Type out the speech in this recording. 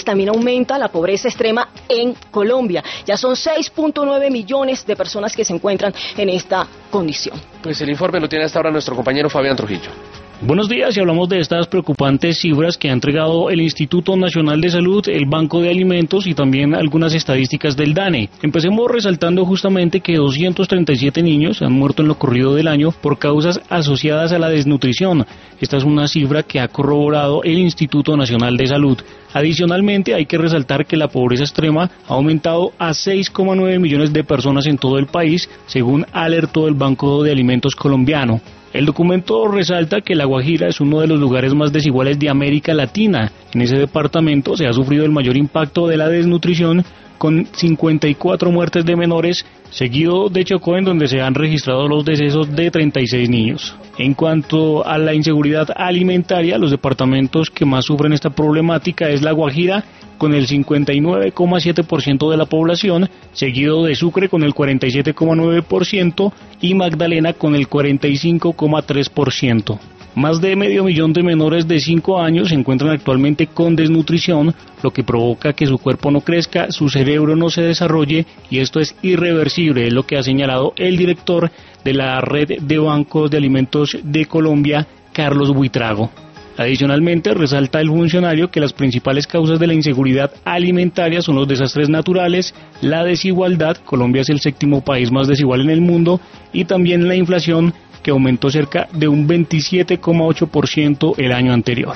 También aumenta la pobreza extrema en Colombia. Ya son 6.9 millones de personas que se encuentran en esta condición. Pues el informe lo tiene hasta ahora nuestro compañero Fabián Trujillo. Buenos días, y hablamos de estas preocupantes cifras que ha entregado el Instituto Nacional de Salud, el Banco de Alimentos y también algunas estadísticas del DANE. Empecemos resaltando justamente que 237 niños han muerto en lo corrido del año por causas asociadas a la desnutrición. Esta es una cifra que ha corroborado el Instituto Nacional de Salud. Adicionalmente, hay que resaltar que la pobreza extrema ha aumentado a 6,9 millones de personas en todo el país, según alertó el Banco de Alimentos colombiano. El documento resalta que La Guajira es uno de los lugares más desiguales de América Latina. En ese departamento se ha sufrido el mayor impacto de la desnutrición, con 54 muertes de menores, seguido de Chocó, en donde se han registrado los decesos de 36 niños. En cuanto a la inseguridad alimentaria, los departamentos que más sufren esta problemática es La Guajira, con el 59,7% de la población, seguido de Sucre con el 47,9% y Magdalena con el 45,3%. Más de 500,000 de menores de 5 años se encuentran actualmente con desnutrición, lo que provoca que su cuerpo no crezca, su cerebro no se desarrolle, y esto es irreversible, es lo que ha señalado el director de la Red de Bancos de Alimentos de Colombia, Carlos Buitrago. Adicionalmente, resalta el funcionario que las principales causas de la inseguridad alimentaria son los desastres naturales, la desigualdad, Colombia es el 7º país más desigual en el mundo, y también la inflación, que aumentó cerca de un 27,8% el año anterior.